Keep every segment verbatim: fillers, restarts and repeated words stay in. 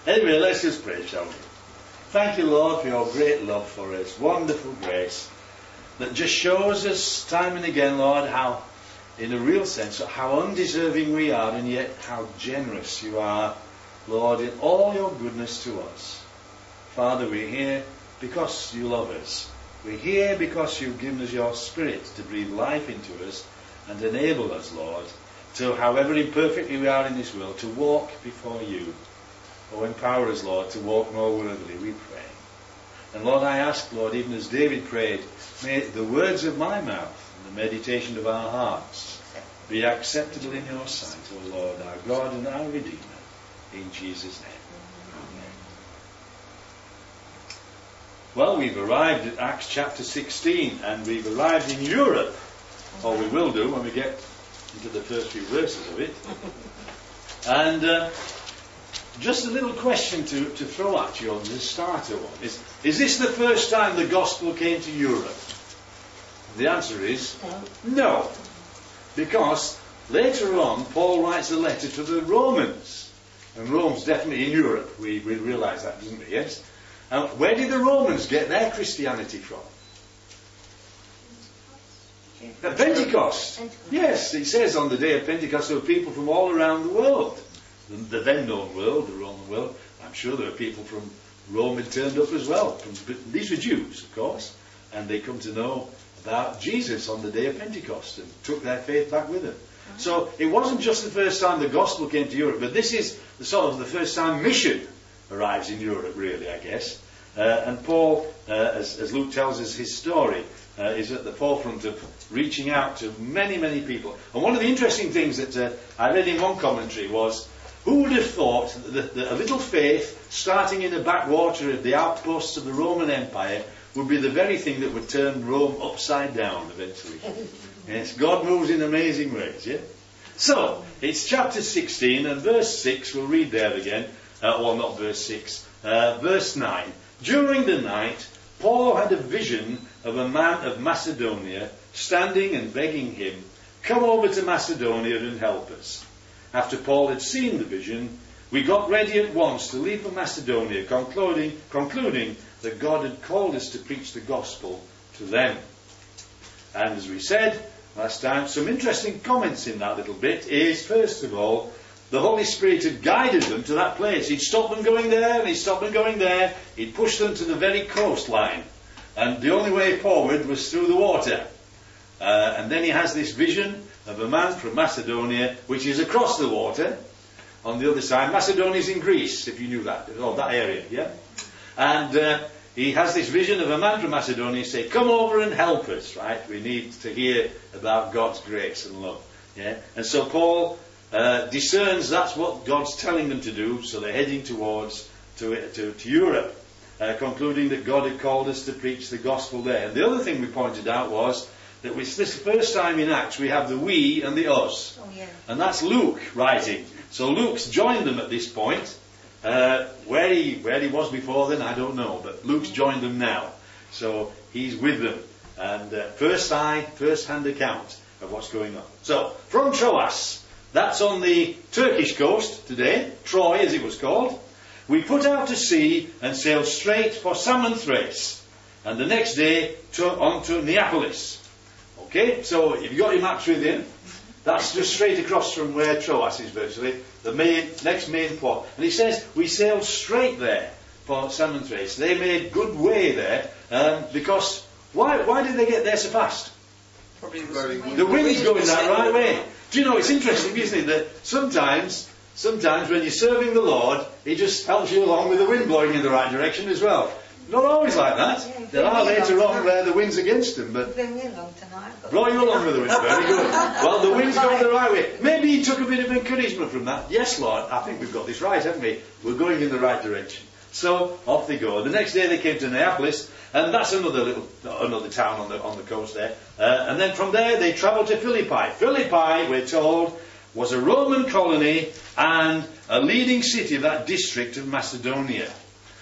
Anyway, let's just pray, shall we? Thank you, Lord, for your great love for us. Wonderful grace that just shows us time and again, Lord, how, in a real sense, how undeserving we are, and yet how generous you are, Lord, in all your goodness to us. Father, we're here because you love us. We're here because you've given us your Spirit to breathe life into us and enable us, Lord, to, however imperfectly we are in this world, to walk before you. Oh, empower us, Lord, to walk more worthily, we pray. And Lord, I ask, Lord, even as David prayed, may the words of my mouth and the meditation of our hearts be acceptable in your sight, O Lord, our God and our Redeemer, in Jesus' name. Amen. Well, we've arrived at Acts chapter sixteen, and we've arrived in Europe, or we will do when we get into the first few verses of it. And uh, just a little question to, to throw at you on the starter one. Is, is this the first time the gospel came to Europe? The answer is no. Because later on, Paul writes a letter to the Romans. And Rome's definitely in Europe. We, we realise that, didn't we? Yes? And where did the Romans get their Christianity from? At Pentecost. Yes, it says on the day of Pentecost there were people from all around the world. The, the then known world, the Roman world. I'm sure there were people from Rome had turned up as well. From, but these were Jews, of course. And they come to know about Jesus on the day of Pentecost and took their faith back with them. So it wasn't just the first time the gospel came to Europe, but this is the sort of the first time mission arrives in Europe, really, I guess. Uh, and Paul, uh, as, as Luke tells us his story, uh, is at the forefront of reaching out to many, many people. And one of the interesting things that uh, I read in one commentary was, who would have thought that, that a little faith starting in the backwater of the outposts of the Roman Empire would be the very thing that would turn Rome upside down eventually. Yes, God moves in amazing ways, yeah? So, it's chapter sixteen and verse six, we'll read there again. Uh, well, not verse six, uh, verse nine. During the night, Paul had a vision of a man of Macedonia standing and begging him, "Come over to Macedonia and help us." After Paul had seen the vision, we got ready at once to leave for Macedonia, concluding, concluding that God had called us to preach the gospel to them. And as we said last time, some interesting comments in that little bit is, first of all, the Holy Spirit had guided them to that place. He'd stopped them going there, and he'd stopped them going there. He'd pushed them to the very coastline. And the only way forward was through the water. Uh, and then he has this vision of a man from Macedonia, which is across the water, on the other side. Macedonia is in Greece, if you knew that, or that area, yeah? And uh, he has this vision of a man from Macedonia say, "Come over and help us," right? We need to hear about God's grace and love, yeah? And so Paul uh, discerns that's what God's telling them to do, so they're heading towards to, to, to Europe, uh, concluding that God had called us to preach the gospel there. And the other thing we pointed out was that with this first time in Acts we have the we and the us. Oh, yeah. And that's Luke writing. So Luke's joined them at this point. Uh, where he where he was before then, I don't know. But Luke's joined them now. So he's with them. And uh, first eye, first hand account of what's going on. So, from Troas, that's on the Turkish coast today, Troy as it was called, we put out to sea and sailed straight for Samothrace. And the next day to, on to Neapolis. Okay, so if you've got your maps with you, that's just straight across from where Troas is virtually, the main, next main port. And he says, we sailed straight there for Samothrace. They made good way there, um, because, why why did they get there so fast? Probably the, the wind's going that right way. Do you know, it's interesting, isn't it, that sometimes, sometimes when you're serving the Lord, He just helps you along with the wind blowing in the right direction as well. Not always like that. Yeah, there are later on where the wind's against them, but Bring me along tonight. blow you along with the wind. Very good. Well, the wind's going the right way. Maybe he took a bit of encouragement from that. Yes, Lord, I think we've got this right, haven't we? We're going in the right direction. So off they go. The next day they came to Neapolis, and that's another little another town on the on the coast there. Uh, and then from there they travelled to Philippi. Philippi, we're told, was a Roman colony and a leading city of that district of Macedonia.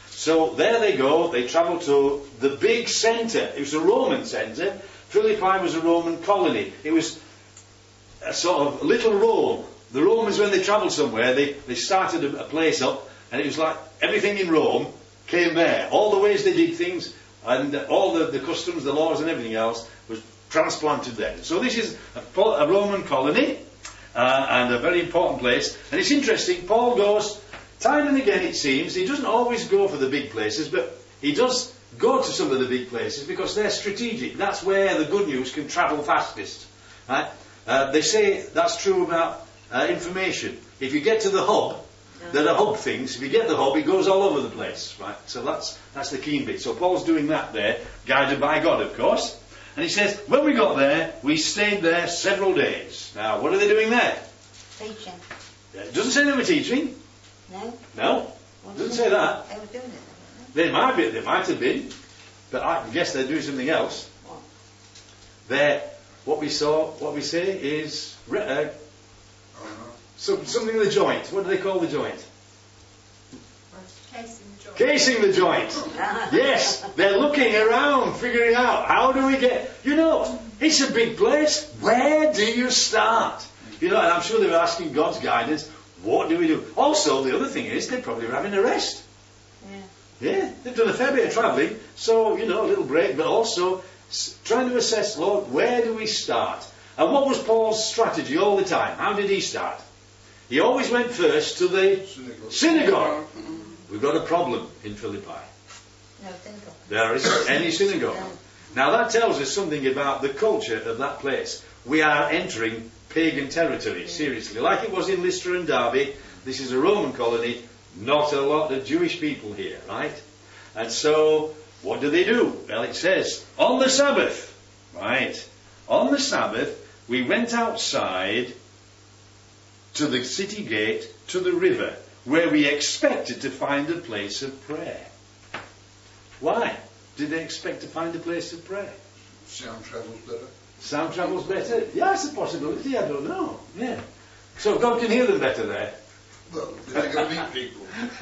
So there they go, they travel to the big centre. It was a Roman centre. Philippi was a Roman colony. It was a sort of little Rome. The Romans, when they travelled somewhere, they, they started a, a place up And it was like everything in Rome came there. All the ways they did things, and all the, the customs, the laws and everything else was transplanted there. So this is a, a Roman colony, uh, and a very important place. And it's interesting, Paul goes, time and again it seems, he doesn't always go for the big places, but he does go to some of the big places because they're strategic. That's where the good news can travel fastest. Right? Uh, they say that's true about uh, information. If you get to the hub, there are hub things. If you get the hub, it goes all over the place. Right? So that's that's the keen bit. So Paul's doing that there, guided by God, of course. And he says, when we got there, we stayed there several days. Now, what are they doing there? Teaching. It doesn't say they were teaching. No. No. It doesn't say that. They were doing it. They might be, they might have been, but I guess they're doing something else. What? They're, what we saw, what we say is uh, some, something of the joint. What do they call the joint? Casing the joint. Casing the joint. Yes, they're looking around, figuring out how do we get. You know, it's a big place. Where do you start? You know, and I'm sure they were asking God's guidance. What do we do? Also, the other thing is they probably were having a rest. Yeah. Yeah, they've done a fair bit of travelling, so, you know, a little break, but also s- trying to assess, Lord, where do we start? And what was Paul's strategy all the time? How did he start? He always went first to the synagogue. synagogue. We've got a problem in Philippi. No synagogue. There isn't any synagogue. No. Now that tells us something about the culture of that place. We are entering pagan territory, seriously. Like it was in Lystra and Derbe, this is a Roman colony. Not a lot of Jewish people here, right? And so, what do they do? Well, it says, on the Sabbath, right? On the Sabbath, we went outside to the city gate, to the river, where we expected to find a place of prayer. Why did they expect to find a place of prayer? Sound travels better. Sound travels better? Yeah, it's a possibility, I don't know. Yeah. So God can hear them better there. Well, they're going to meet people.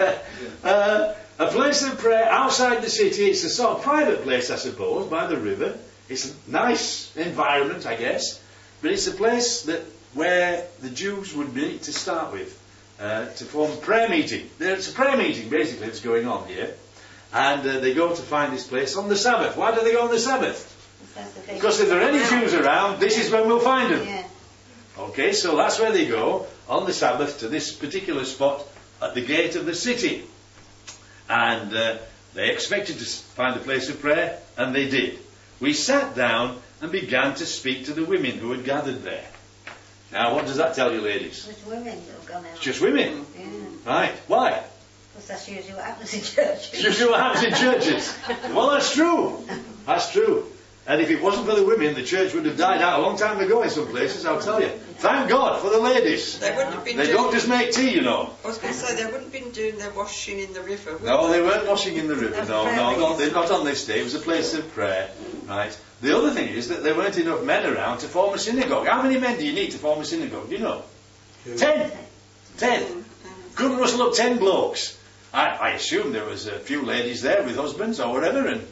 uh, a place of prayer outside the city. It's a sort of private place, I suppose, by the river. It's a nice environment, I guess. But it's a place that where the Jews would meet to start with, uh, to form a prayer meeting. It's a prayer meeting, basically, that's going on here. And uh, they go to find this place on the Sabbath. Why do they go on the Sabbath? Because if there are any Jews around, this is when we'll find them. Yeah. Okay, so that's where they go on the Sabbath to this particular spot at the gate of the city. And uh, they expected to find a place of prayer, and they did. We sat down and began to speak to the women who had gathered there. Now, what does that tell you, ladies? It's women that have gone out. It's just women. Yeah. Right. Why? Because that's usually what happens in churches. It's usually what happens in churches. Well, that's true. That's true. And if it wasn't for the women, the church would have died out a long time ago in some places, I'll tell you. Thank God for the ladies. They wouldn't have been They doing, don't just make tea, you know. I was going to say, they wouldn't have been doing their washing in the river, would No, they? they weren't washing in the river. That's No, prayer no, not, meeting. not on this day. It was a place of prayer. Right. The other thing is that there weren't enough men around to form a synagogue. How many men do you need to form a synagogue? Do you know? Ten. Ten. Couldn't rustle up ten blokes. I, I assume there was a few ladies there with husbands or whatever, and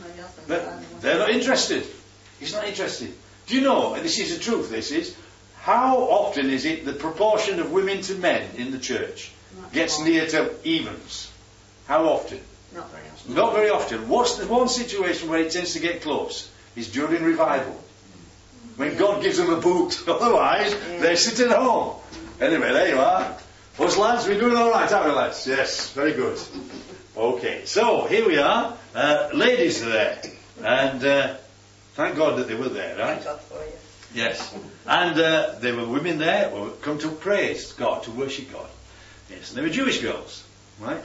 but they're not interested. He's not interested. Do you know, and this is the truth, this is, how often is it the proportion of women to men in the church Not gets often. near to evens? How often? Not very often. Not very often. What's the one situation where it tends to get close? Is during revival. When God gives them a boot. Otherwise, Yeah. they sit at home. Anyway, there you are. Us lads, we're doing all right, aren't we, lads? Yes, very good. Okay, so here we are. Uh, ladies are there. And uh, thank God that they were there, right? Thank God for you. Yes. And uh, there were women there who had come to praise God, to worship God. Yes, and they were Jewish girls, right?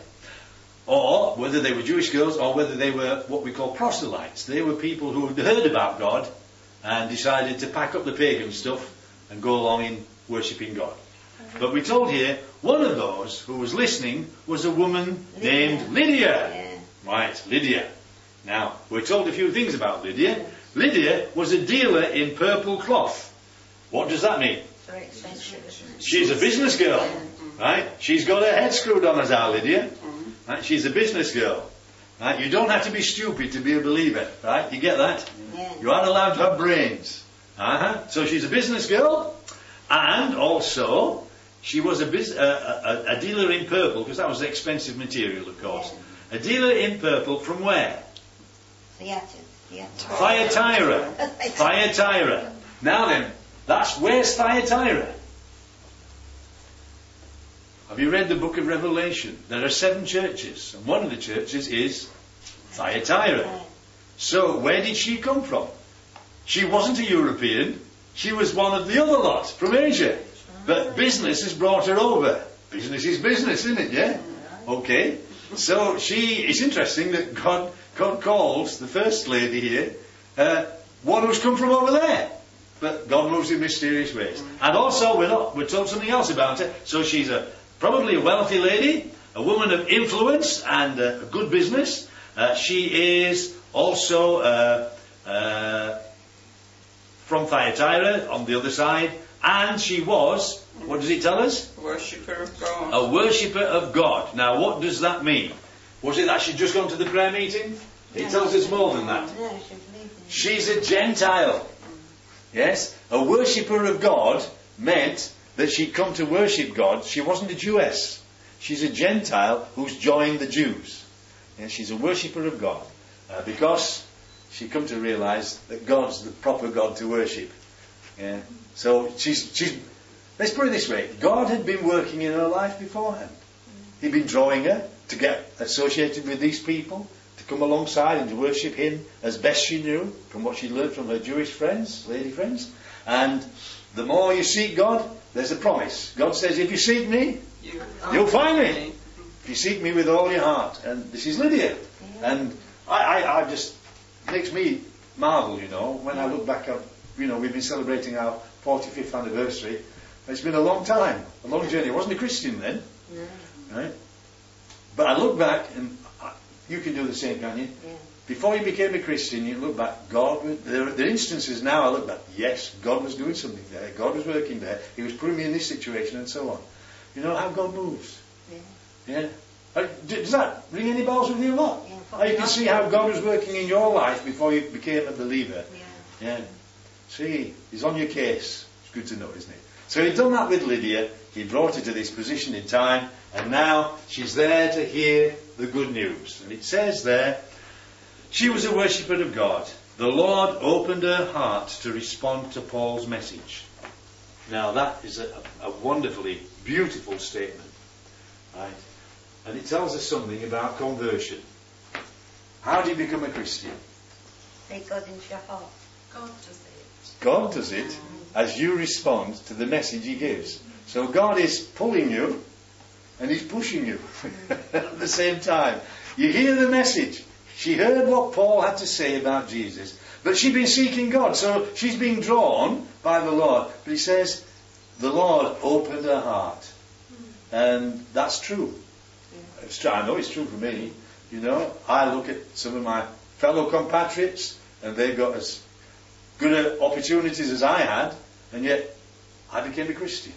Or whether they were Jewish girls or whether they were what we call proselytes. They were people who had heard about God and decided to pack up the pagan stuff and go along in worshipping God. But we're told here, one of those who was listening was a woman Lydia. named Lydia. Yeah. Right, Lydia. Now, we're told a few things about Lydia. Lydia was a dealer in purple cloth. What does that mean? It's very expensive, isn't it? She's a business girl, right? She's got her head screwed on as our Lydia. Right? She's a business girl. Right? You don't have to be stupid to be a believer, right? You get that? Yeah. You aren't allowed to have brains. Uh-huh. So she's a business girl, and also She was a, bus- a, a, a dealer in purple, because that was expensive material, of course. A dealer in purple from where? Theatre. Yeah. Thyatira. Thyatira. Now then, that's where's Thyatira? Have you read the book of Revelation? There are seven churches, and one of the churches is Thyatira. So where did she come from? She wasn't a European. She was one of the other lot from Asia. But business has brought her over. Business is business, isn't it? Yeah? Okay. So she, it's interesting that God, God calls the first lady here uh, one who's come from over there. But God moves in mysterious ways. And also we're, not, we're told something else about her. So she's a probably a wealthy lady, a woman of influence and uh, a good business. Uh, she is also uh, uh, from Thyatira on the other side. And she was, what does it tell us? Worshipper of God. A worshipper of God. Now, what does that mean? Was it that she'd just gone to the prayer meeting? It tells us more than that. No, she believed in She's a Gentile. Yes? A worshipper of God meant that she'd come to worship God. She wasn't a Jewess. She's a Gentile who's joined the Jews. Yeah, she's a worshipper of God. Uh, because she'd come to realise that God's the proper God to worship. Yeah. So she's, she's, let's put it this way, God had been working in her life beforehand. He'd been drawing her to get associated with these people, to come alongside and to worship Him as best she knew, from what she'd learned from her Jewish friends, lady friends. And the more you seek God, there's a promise. God says, if you seek me, You, you'll find me. If you seek me with all your heart. And this is Lydia. And I, I, I just, it makes me marvel, you know, when I look back up, you know, we've been celebrating our forty-fifth anniversary. It's been a long time, a long journey. I wasn't a Christian then, No. right? But I look back, and I, you can do the same, can you? Yeah. Before you became a Christian, you look back, God, was- there, there are instances now I look back, yes, God was doing something there, God was working there, He was putting me in this situation and so on. You know how God moves? Yeah. Yeah? Uh, d- Does that ring any bells with you a lot? Yeah, How you can see how God was working in your life before you became a believer. Yeah. Yeah. See, He's on your case. It's good to know, isn't it? So He'd done that with Lydia. He brought her to this position in time, and now she's there to hear the good news. And it says there, she was a worshipper of God. The Lord opened her heart to respond to Paul's message. Now that is a, a wonderfully beautiful statement, right? And it tells us something about conversion. How do you become a Christian? Take God into your heart. God does it. God does it as you respond to the message He gives. So God is pulling you and He's pushing you at the same time. You hear the message. She heard what Paul had to say about Jesus, but she'd been seeking God, so she's being drawn by the Lord. But He says, the Lord opened her heart. And that's true. It's true. I know it's true for me. You know, I look at some of my fellow compatriots, and they've got as good opportunities as I had, and yet I became a Christian.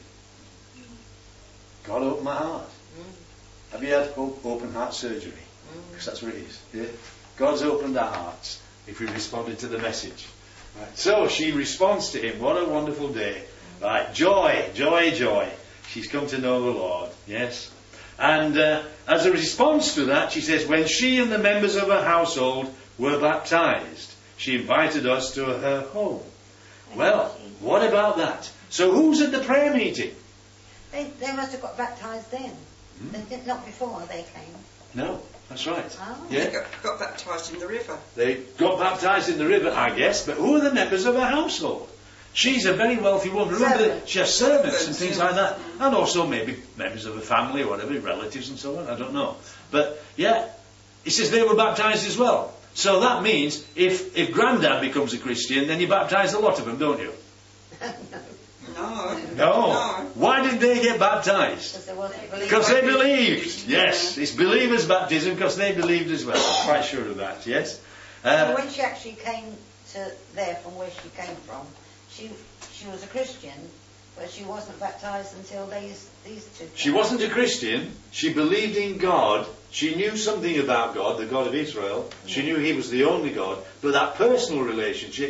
God opened my heart. Have you had open heart surgery? Because that's what it is. Yeah? God's opened our hearts if we responded to the message. Right. So she responds to Him. What a wonderful day. Right. Joy, joy, joy. She's come to know the Lord. Yes. And uh, as a response to that, she says, when she and the members of her household were baptized, she invited us to her home. Well, what about that? So who's at the prayer meeting? They, they must have got baptised then. Hmm? They did not before they came. No, that's right. Oh. They Yeah, got, got baptised in the river. they got baptized in the river, I guess, but who are the members of her household? She's a very wealthy woman. Remember, Servants. she has servants and Servants, things yeah. like that. And also maybe members of her family or whatever, relatives and so on, I don't know. But, yeah, it says they were baptized as well. So that means if, if Grandad becomes a Christian, then you baptize a lot of them, don't you? No. No. No. Why did they get baptized? Because there wasn't belief. Because they believed. Yes, it's believers' baptism because they believed as well. I'm quite sure of that, yes. So Uh, when she actually came to there from where she came from, she she was a Christian, but she wasn't baptised until these these two. she came. wasn't a Christian. She believed in God. She knew something about God, the God of Israel. She knew He was the only God. But that personal relationship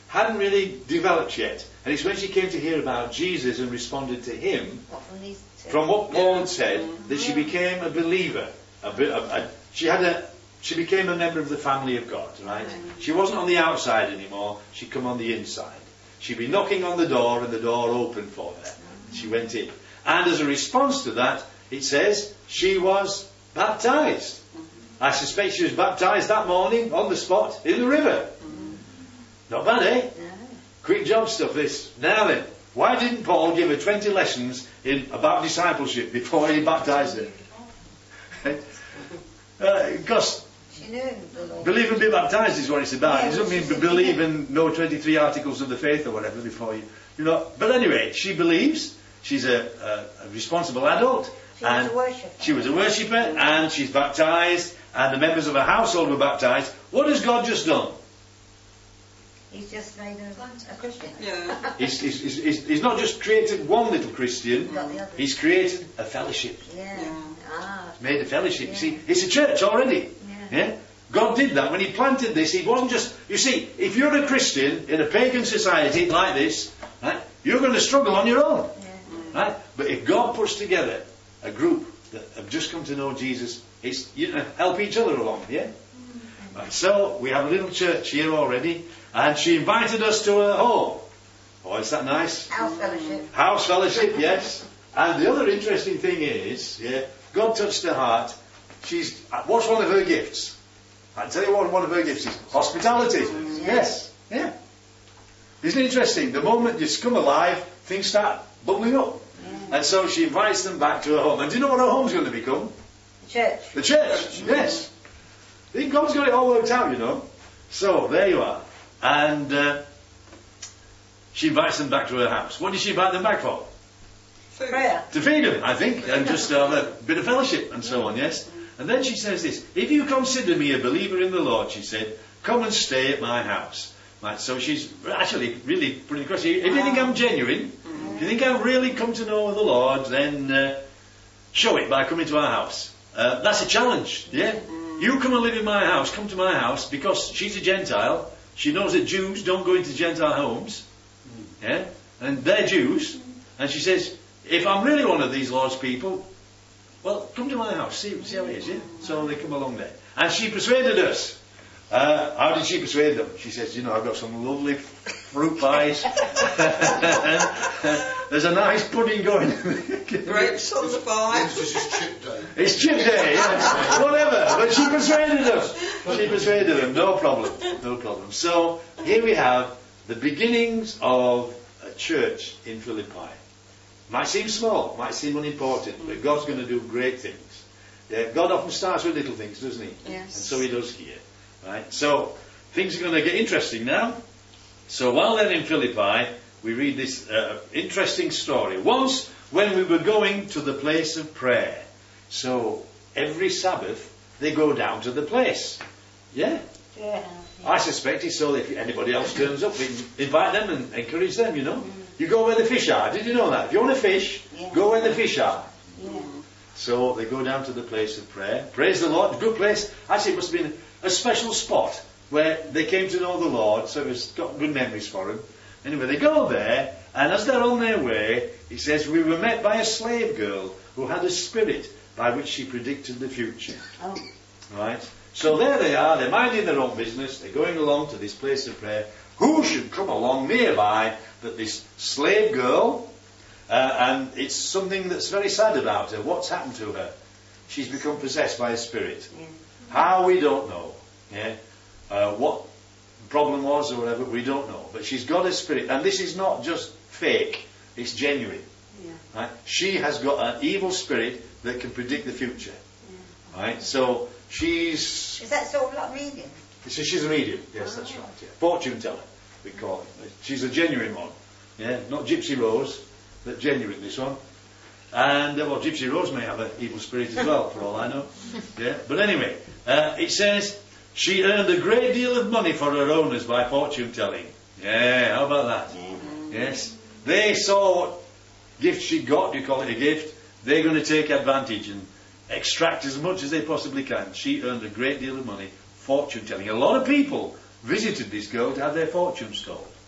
hadn't really developed yet. And it's when she came to hear about Jesus and responded to him, What, from these two? from what Paul had said, that she became a believer. A, bit- a, a, she had a, she became a member of the family of God, right? She wasn't on the outside anymore. She'd come on the inside. She'd be knocking on the door, and the door opened for her. She went in, and as a response to that, it says she was baptized. I suspect she was baptized that morning on the spot in the river. Not bad, eh? No. Quick job stuff, this. Now then, why didn't Paul give her twenty lessons in about discipleship before he baptized her? Because She knew the Lord. believe and be baptized is what it's about. Yeah, It doesn't which mean is- believe and know twenty-three articles of the faith or whatever before you, you know. But anyway, she believes. She's a, a, a responsible adult. She was and a worshipper. She was a worshipper, and she's baptized, and the members of her household were baptized. What has God just done? He's just made her a Christian. Yeah. He's, he's, he's, he's- he's not just created one little Christian, Got the other. he's created a fellowship. Yeah. Yeah. Ah. Made a fellowship. Yeah. You see, it's a church already. Yeah. Yeah? God did that when He planted this. He wasn't just, you see, if you're a Christian in a pagan society like this, right, you're going to struggle on your own. Yeah. Right? But if God puts together a group that have just come to know Jesus, it's you know, help each other along, yeah? Right, so we have a little church here already, and she invited us to her home. Oh, is that nice? House fellowship. House fellowship, yes. And the other interesting thing is, yeah, God touched her heart. She's what's one of her gifts? I tell you what, one of her gifts is hospitality. Yes, yeah. Isn't it interesting? The moment you come alive, things start bubbling up. And so she invites them back to her home. And do you know what her home's going to become? The church. The church. Yes. I think God's got it all worked out, you know. So there you are. And uh, she invites them back to her house. What did she invite them back for? Food. Prayer. To feed them, I think, and just have a bit of fellowship and so on, yes? And then she says this, if you consider me a believer in the Lord, she said, come and stay at my house. Right, so she's actually really putting across, if you think I'm genuine, if you think I've really come to know the Lord, then uh, show it by coming to our house. Uh, that's a challenge, yeah? You come and live in my house, come to my house, because she's a Gentile. She knows that Jews don't go into Gentile homes, yeah? And they're Jews. And she says, if I'm really one of these Lord's people, well, come to my house, see, see how it is, yeah? So they come along there. And she persuaded us. Uh, how did she persuade them? She says, you know, I've got some lovely fruit pies. There's a nice pudding going. Grapes on the vine. This is chip day. It's chip day, yes. Whatever. But she persuaded them. She persuaded them. No problem. No problem. So, here we have the beginnings of a church in Philippi. Might seem small, might seem unimportant, but God's going to do great things. Yeah, God often starts with little things, doesn't He? Yes. And so He does here. Right? So, things are going to get interesting now. So, while they're in Philippi, we read this uh, interesting story. Once, when we were going to the place of prayer. So, every Sabbath, they go down to the place. Yeah? Yeah. I suspect it's so that if anybody else turns up, we can invite them and encourage them, you know. You go where the fish are. Did you know that? If you want to fish, Yeah. go where the fish are. Yeah. So they go down to the place of prayer. Praise the Lord. Good place. Actually, it must have been a special spot where they came to know the Lord, so it was got good memories for them. Anyway, they go there, and as they're on their way, it says, we were met by a slave girl who had a spirit by which she predicted the future. Oh. Right? So there they are, they're minding their own business, they're going along to this place of prayer. Who should come along nearby but this slave girl? Uh, and it's something that's very sad about her. What's happened to her? She's become possessed by a spirit. Yeah. How, we don't know. Yeah? Uh, what the problem was or whatever, we don't know. But she's got a spirit. And this is not just fake, it's genuine. Yeah. Right? She has got an evil spirit that can predict the future. Yeah. Right? So she's... Is that sort of like medium? So she's a medium. Yes, that's right. Yeah. Fortune teller, we call it. She's a genuine one. Yeah, not Gypsy Rose, but genuine, this one. And, uh, well, Gypsy Rose may have an evil spirit as well, for all I know. Yeah. But anyway, uh, it says, she earned a great deal of money for her owners by fortune telling. Yeah, how about that? Yeah. Yes. They saw what gift she got, you call it a gift, they're going to take advantage and extract as much as they possibly can. She earned a great deal of money fortune telling. A lot of people visited this girl to have their fortunes told.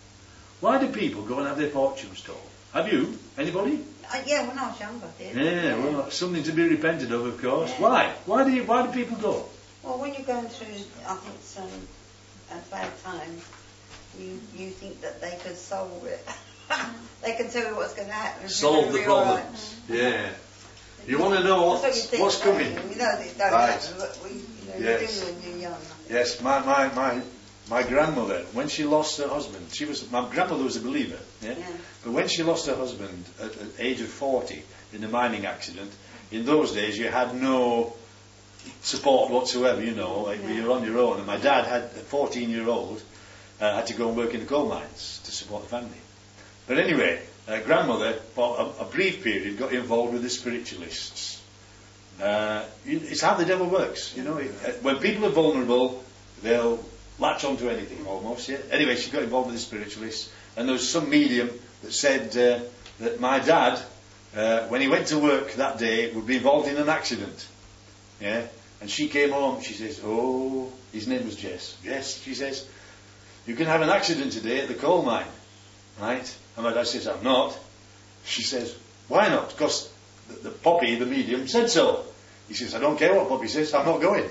Why do people go and have their fortunes told? Have you? Anybody? Uh, yeah, when I was younger, I did. Yeah, well, something to be repented of, of course. Yeah. Why? Why do you? Why do people go? Well, when you're going through, I think, some uh, bad times, you you think that they could solve it. They can tell you what's going to happen. It's Solve gonna the be all right. problems. Yeah. You want to know That's what you what's, think, what's don't coming? you? You know that it don't Right. happen, but we, you know, Yes. you do when you're young. Yes, my, my, my, my grandmother, when she lost her husband, she was my grandmother was a believer, yeah? Yeah. But when she lost her husband at the age of forty in a mining accident, in those days you had no support whatsoever, you know, like Yeah. you were on your own. And my dad had a fourteen-year-old, uh, had to go and work in the coal mines to support the family. But anyway, uh, grandmother, for a, a brief period, got involved with the spiritualists. Uh, it's how the devil works, you know. It, when people are vulnerable, they'll latch onto anything almost. Yeah. Anyway, she got involved with the spiritualists, and there was some medium that said uh, that my dad, uh, when he went to work that day, would be involved in an accident. Yeah. And she came home. She says, "Oh, his name was Jess. Jess," she says, "you can have an accident today at the coal mine, right?" And my dad says, "I'm not." She says, "Why not?" Because the, the Poppy, the medium, said so. He says, "I don't care what Poppy says, I'm not going."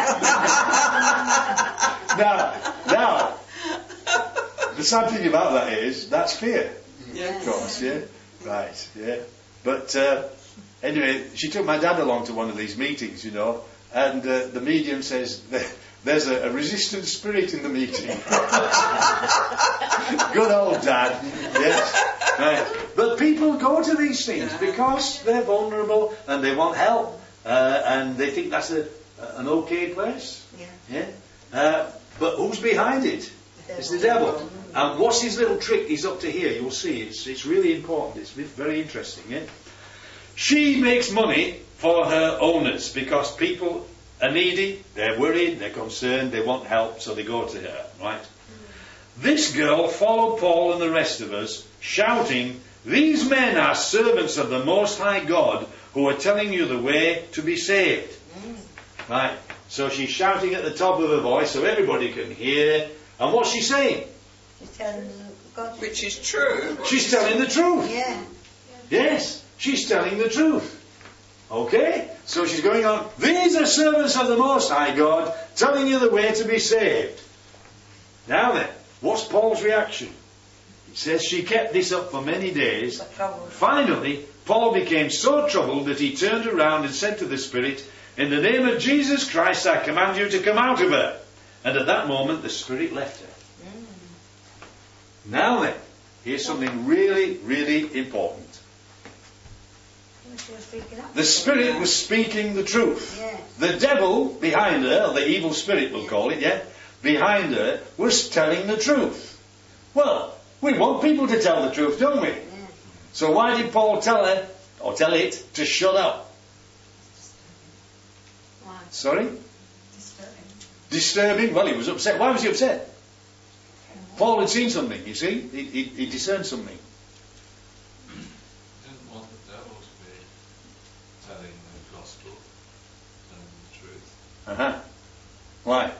now, now, the sad thing about that is, that's fear. Yeah. Of course, yeah. Right, yeah. But uh, anyway, she took my dad along to one of these meetings, you know, and uh, the medium says, "There's a, a resistant spirit in the meeting." Good old Dad, yes. Right. But people go to these things because they're vulnerable and they want help. Uh, and they think that's a, an okay place. Yeah. Yeah. Uh, but who's behind it? The It's the devil. And what's his little trick? He's up to here. You'll see. It's it's really important. It's very interesting. Yeah. She makes money for her owners because people are needy. They're worried. They're concerned. They want help, so they go to her. Right. This girl followed Paul and the rest of us, shouting, "These men are servants of the Most High God, who are telling you the way to be saved." Mm. Right. So she's shouting at the top of her voice so everybody can hear. And what's she saying? She's telling them God. Which is true. She's telling the truth. Yeah. Yes, she's telling the truth. Okay? So she's going on, "These are servants of the Most High God, telling you the way to be saved." Now then, what's Paul's reaction? It says she kept this up for many days. Got trouble. Finally, Paul became so troubled that he turned around and said to the Spirit, "In the name of Jesus Christ, I command you to come out of her." And at that moment, the Spirit left her. Mm. Now then, here's something really, really important. She was speaking up. The Spirit was speaking the truth. Yes. The devil behind her, or the evil spirit we'll call it, yeah, behind her, was telling the truth. Well, we want people to tell the truth, don't we? Yeah. So why did Paul tell her, or tell it, to shut up? Why? Sorry? Disturbing. Disturbing? Well, he was upset. Why was he upset? Paul had seen something, you see? He, he, he discerned something. He didn't want the devil to be telling the gospel, telling the truth. Uh-huh. Why?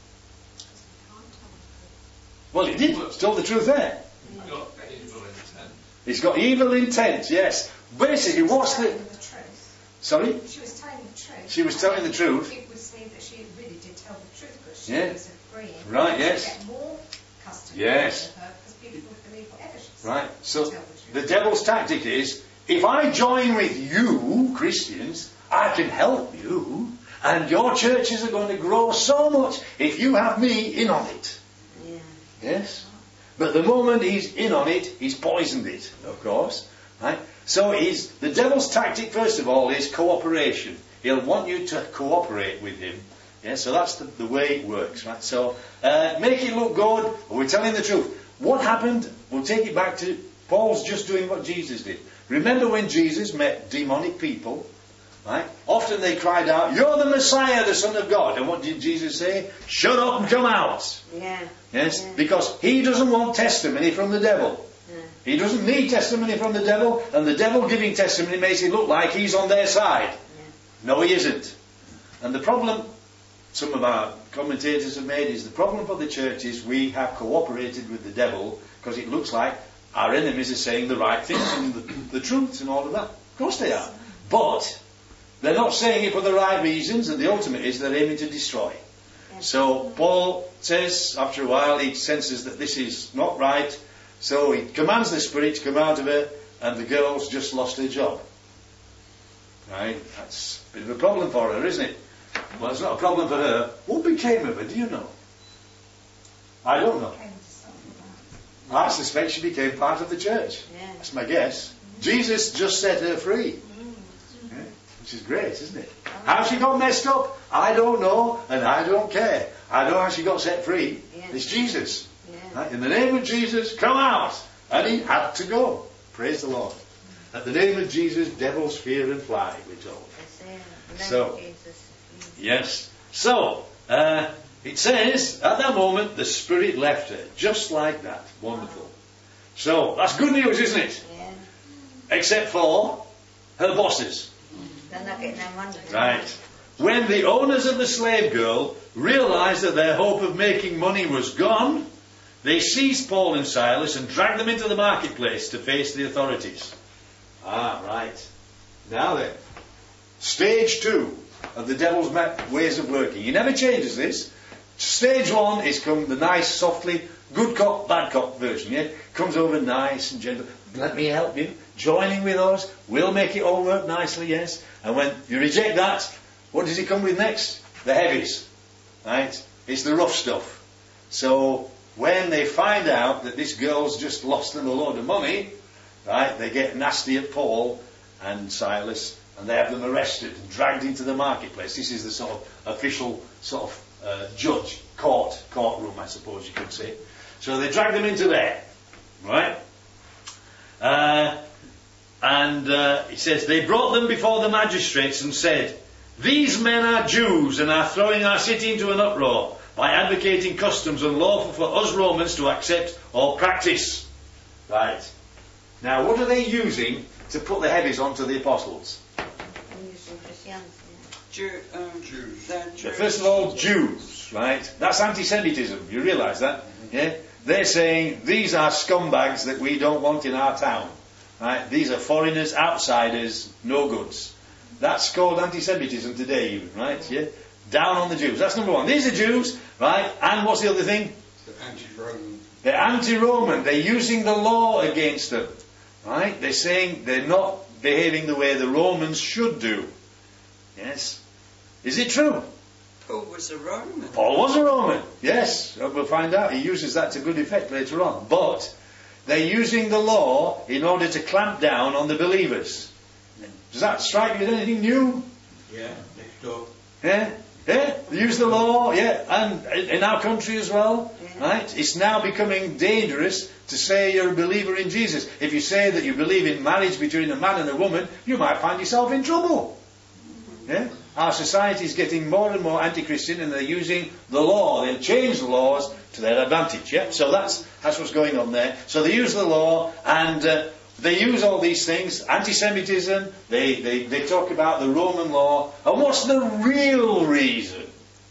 Well, he did. He told the truth there. He's got evil intent. He's got evil intent, yes. Basically, what's the... The truth. Sorry? She was telling the truth. She was telling the truth. It would seem that she really did tell the truth because she Yeah. was agreeing. Right, to yes. get more customers Yes. out of her because people would believe whatever she said. Right. So Tell the the truth. devil's tactic is, if I join with you, Christians, I can help you, and your churches are going to grow so much if you have me in on it. Yeah. Yes? But the moment he's in on it, he's poisoned it, of course. Right? So he's, the devil's tactic, first of all, is cooperation. He'll want you to cooperate with him. Yeah, so that's the, the way it works. Right? So uh, make it look good, but we're telling the truth. What happened? We'll take it back to Paul's just doing what Jesus did. Remember when Jesus met demonic people? Right? Often they cried out, "You're the Messiah, the Son of God." And what did Jesus say? "Shut up and come out." Yeah. Yes, Yeah. because he doesn't want testimony from the devil. Yeah. He doesn't need testimony from the devil, and the devil giving testimony makes it look like he's on their side. Yeah. No, he isn't. And the problem some of our commentators have made is the problem for the church is we have cooperated with the devil because it looks like our enemies are saying the right things and the, the truth and all of that. Of course they are. But they're not saying it for the right reasons, and the ultimate is they're aiming to destroy. So Paul says, after a while, he senses that this is not right, so he commands the spirit to come out of her, and the girl's just lost her job. Right? That's a bit of a problem for her, isn't it? Well, it's not a problem for her. What became of her, do you know? I don't know. I suspect she became part of the church. Yeah. That's my guess. Jesus just set her free. Yeah, which is great, isn't it? How she got messed up, I don't know, and I don't care. I know how she got set free. Yeah. It's Jesus. Yeah. Right? In the name of Jesus, come out. And he had to go. Praise the Lord. At the name of Jesus, devils fear and fly, we're told. That's it. The So- name of Jesus. Yes. So, uh, it says, at that moment, the Spirit left her. Just like that. Wonderful. So, that's good news, isn't it? Yeah. Except for her bosses. They're not getting their money. Right. When the owners of the slave girl realized that their hope of making money was gone, they seized Paul and Silas and dragged them into the marketplace to face the authorities. Ah, right. Now then, stage two of the devil's ways of working. He never changes this. Stage one is come the nice, softly, good cop, bad cop version. Yeah, comes over nice and gentle. Let me help you. Joining with us, we'll make it all work nicely. Yes. And when you reject that, what does he come with next? The heavies, right? It's the rough stuff. So when they find out that this girl's just lost them a load of money, right? They get nasty at Paul and Silas, and they have them arrested and dragged into the marketplace. This is the sort of official sort of uh, judge, court, courtroom, I suppose you could say. So they drag them into there, right? Uh, and uh, it says, they brought them before the magistrates and said, these men are Jews and are throwing our city into an uproar by advocating customs unlawful for us Romans to accept or practice. Right. Now, what are they using to put the heavies onto the apostles? Using Christianity. Jew, um, Jews. they're But Jews. first of all, Jews, right? That's anti-Semitism. You realise that? Yeah? They're saying, these are scumbags that we don't want in our town. Right? These are foreigners, outsiders, no goods. That's called anti-Semitism today even, right? Yeah? Down on the Jews. That's number one. These are Jews, right? And what's the other thing? The anti-Roman. They're anti-Roman. They're using the law against them. Right? They're saying they're not behaving the way the Romans should do. Yes? Is it true? Paul was a Roman. Paul was a Roman. Yes. We'll find out. He uses that to good effect later on. But they're using the law in order to clamp down on the believers. Does that strike you as anything new? Yeah, next door. Yeah? Yeah? They use the law, yeah, and in our country as well, Yeah. right? It's now becoming dangerous to say you're a believer in Jesus. If you say that you believe in marriage between a man and a woman, you might find yourself in trouble. Yeah? Our society is getting more and more anti-Christian, and they're using the law. They've changed the laws to their advantage. Yeah? So that's that's what's going on there. So they use the law, and uh, they use all these things. Anti-Semitism. They, they they talk about the Roman law. And what's the real reason?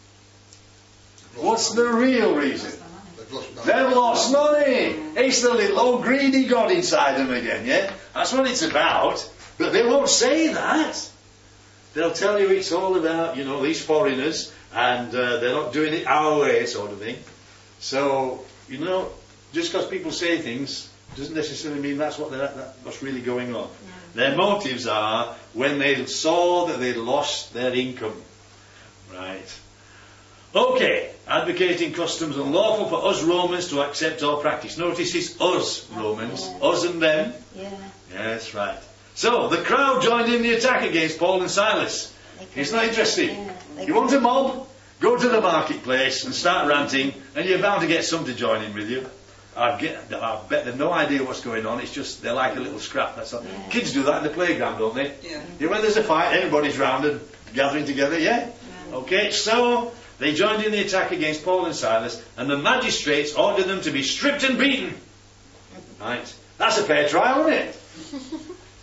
What's the real reason? They've lost money. They've lost money. It's the little old greedy God inside them again. Yeah, that's what it's about. But they won't say that. They'll tell you it's all about, you know, these foreigners, and uh, they're not doing it our way, sort of thing. So, you know, just because people say things doesn't necessarily mean that's what they're, that, what's really going on. Their motives are when they saw that they'd lost their income. Right. Okay. Advocating customs unlawful for us Romans to accept or practice. Notice it's us Romans, Yeah. us and them. Yeah. Yes, right. So, the crowd joined in the attack against Paul and Silas. It's not interesting. Yeah, they You want a mob? Go to the marketplace and start ranting, and you're bound to get some to join in with you. I get, I bet they've no idea what's going on. It's just they like a little scrap. That's all. Yeah. Kids do that in the playground, don't they? Yeah. Yeah, when there's a fight, everybody's round and gathering together. Yeah. Yeah. Okay. So they joined in the attack against Paul and Silas, and the magistrates ordered them to be stripped and beaten. Right. That's a fair trial, isn't it?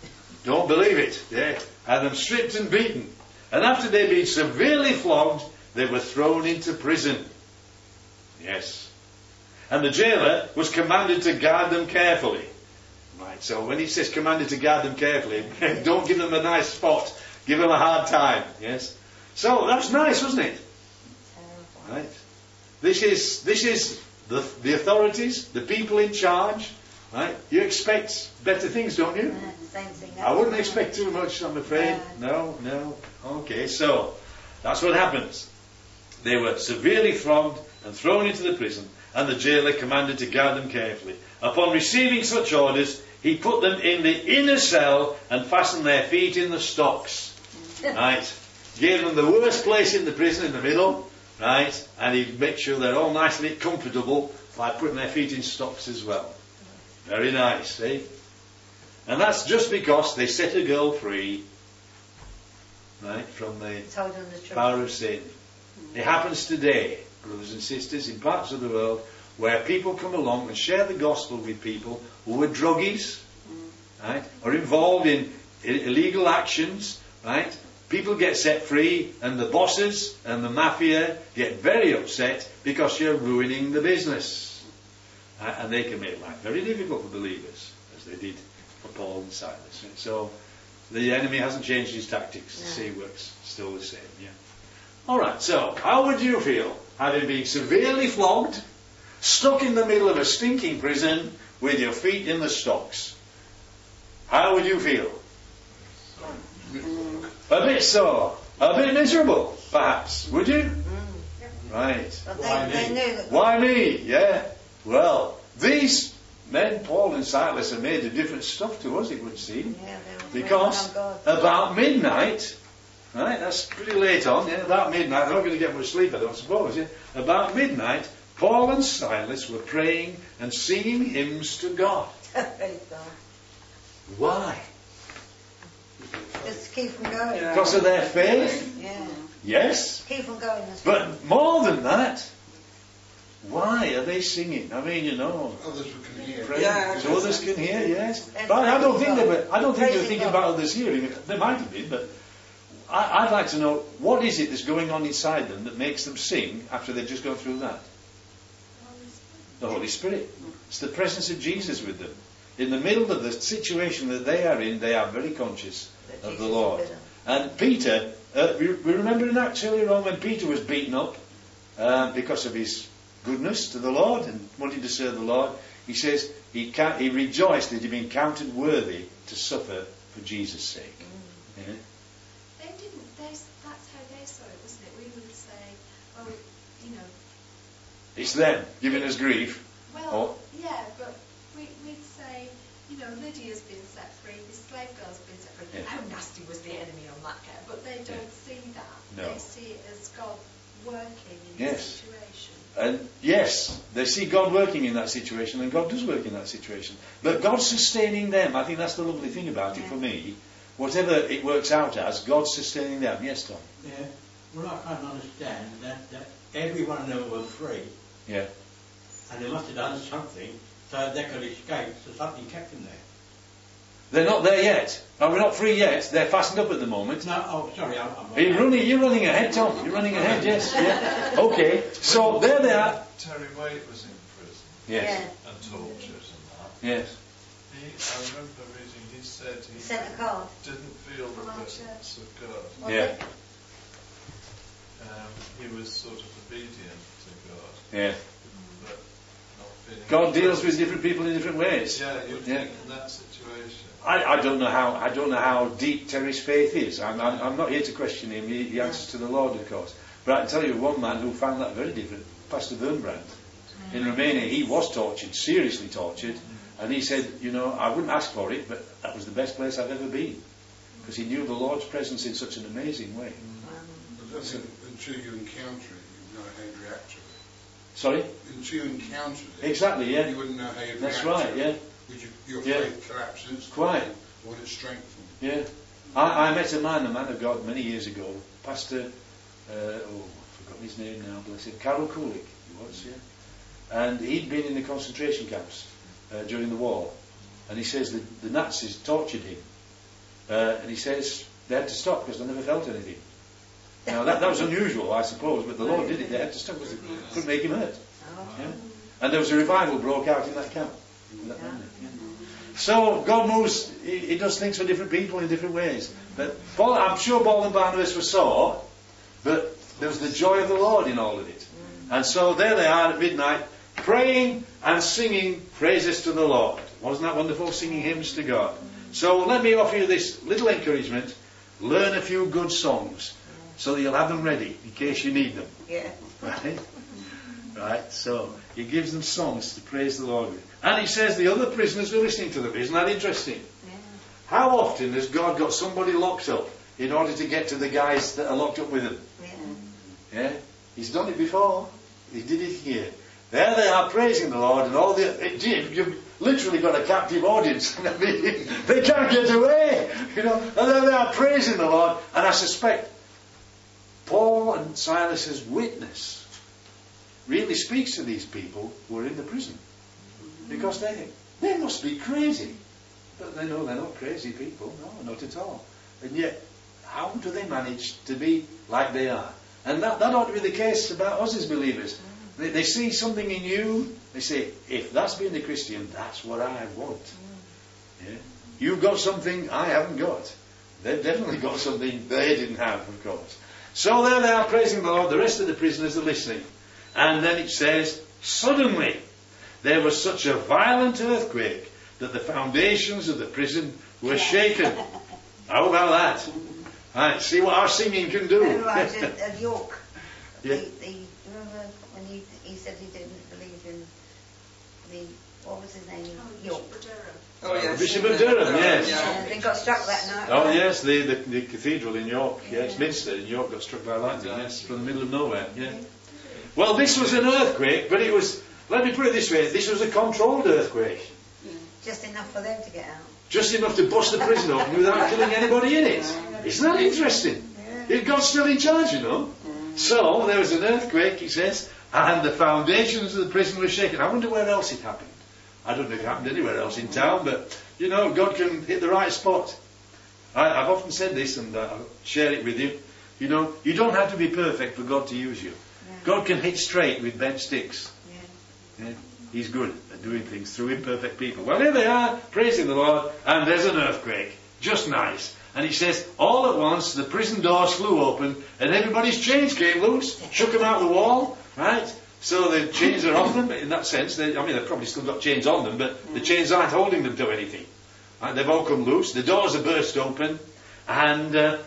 Don't believe it. Yeah. Had them stripped and beaten. And after they'd been severely flogged, they were thrown into prison. Yes. And the jailer was commanded to guard them carefully. Right, so when he says commanded to guard them carefully, don't give them a nice spot. Give them a hard time. Yes. So that's nice, wasn't it? Terrible. Right. This is this is the the authorities, the people in charge. Right. You expect better things, don't you? Yeah, same thing. I wouldn't expect too much, I'm afraid. No, no. Okay, so that's what happens. They were severely flogged and thrown into the prison, and the jailer commanded to guard them carefully. Upon receiving such orders, he put them in the inner cell and fastened their feet in the stocks. Right? Gave them the worst place in the prison, in the middle. Right? And he'd make sure they're all nicely comfortable by putting their feet in stocks as well. Very nice, eh? And that's just because they set a girl free, right, from the Told them the truth. power of sin. It happens today, brothers and sisters, in parts of the world where people come along and share the gospel with people who are druggies, right, or involved in i- illegal actions, right? People get set free, and the bosses and the mafia get very upset because you're ruining the business. Uh, and they can make life very difficult for believers, as they did for Paul and Silas. And so the enemy hasn't changed his tactics. The No. sea works still the same. Yeah. All right. So how would you feel having been severely flogged, stuck in the middle of a stinking prison with your feet in the stocks? How would you feel? A bit sore, a bit miserable, perhaps. Would you? Mm. Right. But Why they, they me? knew that. Why me? Yeah. Well, these men, Paul and Silas, are made of different stuff to us, it would seem. Yeah, they were Because relying on God. about midnight, right, that's pretty late on, yeah, about midnight, they're not going to get much sleep, I don't suppose, yeah. About midnight, Paul and Silas were praying and singing hymns to God. Praise God. Why? Just keep them going. Yeah. Because of their faith? Yeah. Yes. Keep them going. as well. But more than that, why are they singing? I mean, you know, Others can hear. praying Yeah, so others can hear, yes. They're But I don't praising think they God. were, I don't think they were Praising thinking God. about others hearing it. They might have been, but I, I'd like to know, what is it that's going on inside them that makes them sing after they've just gone through that? The Holy Spirit. It's the presence of Jesus with them. In the middle of the situation that they are in, they are very conscious That of Jesus the is Lord. with them. And Peter, uh, we, we remember in Acts earlier on when Peter was beaten up uh, because of his goodness to the Lord and wanting to serve the Lord. He says he, ca- he rejoiced that he'd been counted worthy to suffer for Jesus' sake. Mm. Yeah? They didn't, they, that's how they saw it, wasn't it? We would say, oh, you know, It's them giving us grief. well, Oh. yeah, but we, we'd say, you know, Lydia's been set free, this slave girl's been set free. Yeah. How nasty was the enemy on that care? But they don't Yeah. see that. No. They see it as God working in Yes. the situation. And yes, they see God working in that situation, and God does work in that situation. But God's sustaining them. I think that's the lovely thing about it for me. Whatever it works out as, God's sustaining them. Yes, Tom? Yeah. Well, I can't understand that, that every one of them were free, Yeah. and they must have done something so they could escape, so something kept them there. They're not there yet. No, we're not free yet. They're fastened up at the moment. No, oh, sorry, I'm... I'm You're running, you're running ahead, Tom. You're running ahead, yes. Yeah. Okay. So there they are. Terry Waite was in prison Yes. and tortured and that. Yes. He, I remember reading, he said he Sent a card. didn't feel the From our presence of God. Was Yeah. it? Um, he was sort of obedient to God, Yeah. but not feeling. God deals with different people in different ways. Yeah, you'd Yeah. think in that situation. I, I don't know how I don't know how deep Terry's faith is. I'm, I'm, I'm not here to question him. He, he answers to the Lord, of course. But I can tell you one man who found that very different, Pastor Wurmbrand. In Romania, he was tortured, seriously tortured, and he said, you know, I wouldn't ask for it, but that was the best place I've ever been. Because he knew the Lord's presence in such an amazing way. I think until you encounter it, you know how you react to it. Sorry? Until you encounter it, Exactly, yeah. you wouldn't know how you That's react right, to yeah. it. Would you, your Yeah. faith collapses? Quite. Or would it strengthen? Yeah. I, I met a man, a man of God, many years ago, Pastor, uh, oh, I've forgotten his name now, bless him, Karol Kulik, he was, yeah. And he'd been in the concentration camps uh, during the war. And he says that the Nazis tortured him. Uh, and he says they had to stop because they never felt anything. Now that, that was unusual, I suppose, but the Lord did it. They had to stop because they couldn't make him hurt. Yeah? And there was a revival broke out in that camp. In that moment, yeah. So God moves, he, he does things for different people in different ways. But Paul, I'm sure Paul and Barnabas were sore, but there was the joy of the Lord in all of it. And so there they are at midnight, praying and singing praises to the Lord. Wasn't that wonderful, singing hymns to God? So let me offer you this little encouragement. Learn a few good songs so that you'll have them ready in case you need them. Yeah. Right? Right, so he gives them songs to praise the Lord with. And he says the other prisoners were listening to them. Isn't that interesting? Yeah. How often has God got somebody locked up in order to get to the guys that are locked up with him? Yeah. Yeah? He's done it before. He did it here. There they are praising the Lord, and all the it, you've literally got a captive audience. I mean, they can't get away, you know. And there they are praising the Lord. And I suspect Paul and Silas's witness really speaks to these people who are in the prison, because they think they must be crazy, but they know they're not crazy people. No, not at all. And yet, how do they manage to be like they are? And that, that ought to be the case about us as believers. They, they see something in you, they say, if that's being a Christian, that's what I want. Yeah? You've got something I haven't got. They've definitely got something they didn't have, of course. So there they are praising the Lord. The rest of the prisoners are listening. And then it says, suddenly there was such a violent earthquake that the foundations of the prison were shaken. How about that? Right, see what our singing can do. Remember of York. Yeah. The, the, remember when he, he said he didn't believe in the, what was his name? Oh, York. Bishop of Durham. Oh, yes. Bishop of Durham, yes. Yeah. Yeah, they got struck that night. Oh right? yes, the, the the cathedral in York, yes, Yeah. Minster in York got struck by lightning, yes, from the middle of nowhere, yeah. Well, this was an earthquake, but it was, let me put it this way, this was a controlled earthquake. Just enough for them to get out. Just enough to bust the prison open without killing anybody in it. Isn't that interesting? Yeah. God's still in charge, you know. So, there was an earthquake, he says, and the foundations of the prison were shaken. I wonder where else it happened. I don't know if it happened anywhere else in town, but, you know, God can hit the right spot. I, I've often said this, and uh, I'll share it with you. You know, you don't have to be perfect for God to use you. Yeah. God can hit straight with bent sticks. Yeah. Yeah? He's good at doing things through imperfect people. Well, here they are, praising the Lord, and there's an earthquake. Just nice. And he says, all at once, the prison doors flew open, and everybody's chains came loose, shook them out the wall, right? So the chains are off them, in that sense. They, I mean, they've probably still got chains on them, but the chains aren't holding them to anything. Right? They've all come loose, the doors are burst open, and uh,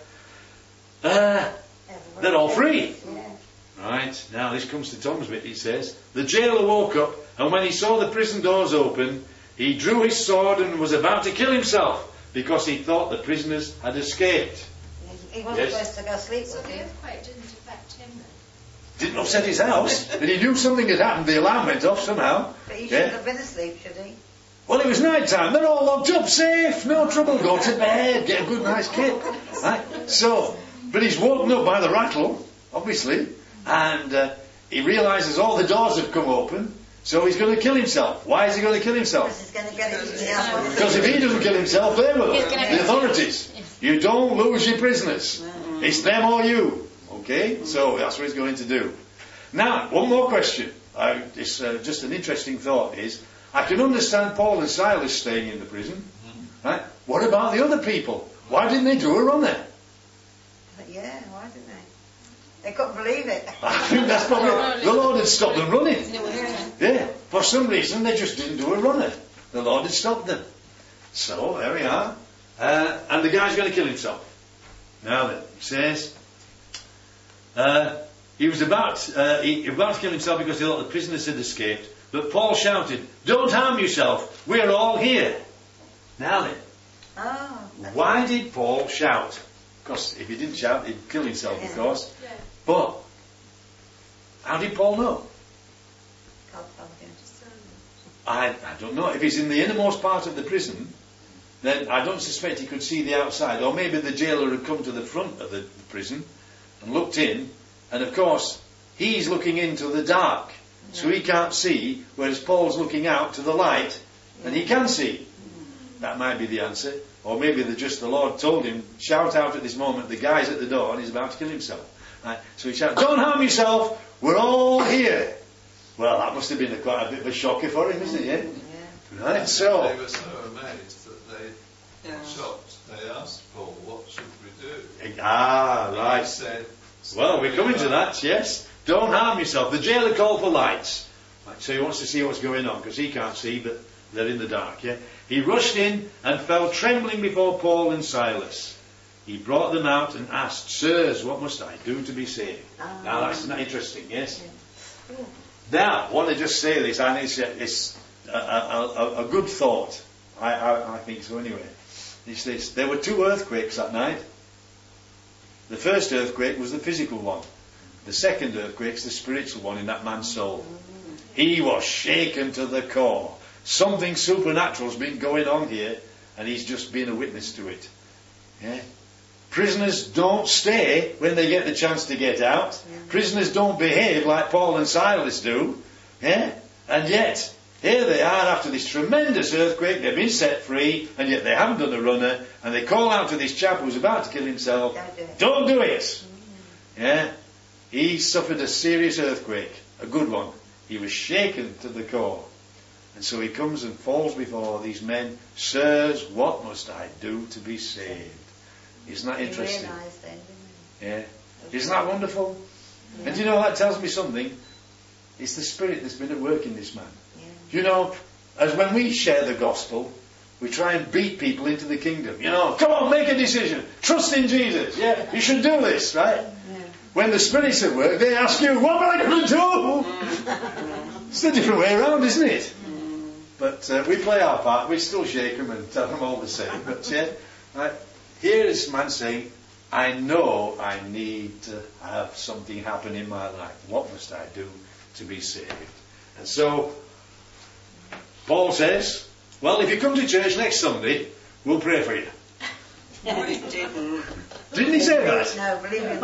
uh, they're all free. Yeah. Right, now this comes to Tom's bit, he says. The jailer woke up, and when he saw the prison doors open, he drew his sword and was about to kill himself, because he thought the prisoners had escaped. He wasn't Yes. supposed to go sleep, So was the he? earthquake didn't affect him then? Didn't upset his house, but he knew something had happened, the alarm went off somehow. But he shouldn't Yeah. have been asleep, should he? Well, it was night time, they're all locked up, safe, no trouble, go to bed, get a good nice kip. Right? So, but he's woken up by the rattle, obviously, and uh, he realises all the doors have come open, so he's going to kill himself. Why is he going to kill Because himself? he's going to get it in the other one. Because if he doesn't kill himself, they will. He's gonna The authorities. You don't lose your prisoners. It's them or you. Okay? So that's what he's going to do. Now, one more question. I, it's uh, just an interesting thought is, I can understand Paul and Silas staying in the prison. Right? What about the other people? Why didn't they do a runner? But yeah, why didn't they? They couldn't believe it. I think that's probably, the Lord had stopped them running. Yeah. Yeah, for some reason they just didn't do a runner. The Lord had stopped them. So, there we are. Uh, and the guy's going to kill himself. Now then, he says, uh, he was about, uh, he, he was about to kill himself because he thought the prisoners had escaped. But Paul shouted, "Don't harm yourself, we're all here." Now then, Oh, that's why did Paul shout? Because if he didn't shout, he'd kill himself, of Yeah. course. Yeah. But, how did Paul know? God told him. I, I don't know. If he's in the innermost part of the prison, then I don't suspect he could see the outside. Or maybe the jailer had come to the front of the, the prison and looked in, and of course, he's looking into the dark. So he can't see, whereas Paul's looking out to the light, and he can see. That might be the answer. Or maybe the, just the Lord told him, shout out at this moment, the guy's at the door and he's about to kill himself. Right? So he shouted, "Don't harm yourself, we're all here." Well, that must have been a, quite a bit of a shocker for him, isn't it? Yeah? Yeah. Right, so... They were so amazed that they Yeah. were shocked. They asked Paul, "What should we do?" Ah, And right. he said, Well, we're coming to that, yes. Don't harm yourself. The jailer called for lights. Right, so he wants to see what's going on, because he can't see, but they're in the dark, yeah? He rushed in and fell trembling before Paul and Silas. He brought them out and asked, "Sirs, what must I do to be saved?" Ah. Now, that's not interesting, yes? Yeah. Now, I want to just say this, and it's, it's a, a, a, a good thought. I, I, I think so anyway. It's this. There were two earthquakes that night. The first earthquake was the physical one. The second earthquake is the spiritual one in that man's soul. He was shaken to the core. Something supernatural's been going on here, and he's just been a witness to it. Yeah? Prisoners don't stay when they get the chance to get out. Prisoners don't behave like Paul and Silas do. Yeah? And yet, here they are after this tremendous earthquake, they've been set free, and yet they haven't done a runner, and they call out to this chap who's about to kill himself, Don't do it. "Don't do it!" Yeah? He suffered a serious earthquake, a good one. He was shaken to the core. And so he comes and falls before these men, "Sirs, what must I do to be saved?" Isn't that He interesting? realised then, didn't Yeah. Isn't that wonderful? he? And do you know, that tells me something. It's the Spirit that's been at work in this man. Yeah. You know, as when we share the gospel, we try and beat people into the kingdom. You know, come on, make a decision. Trust in Jesus. Yeah, you should do this, right? Yeah. When the Spirit's at work, they ask you, "What am I going to do?" It's the different way around, isn't it? But uh, we play our part. We still shake them and tell them all the same. But yeah, right, here is man saying, "I know I need to have something happen in my life. What must I do to be saved?" And so Paul says, "Well, if you come to church next Sunday, we'll pray for you." No, he didn't. Didn't he say that? No, believe it.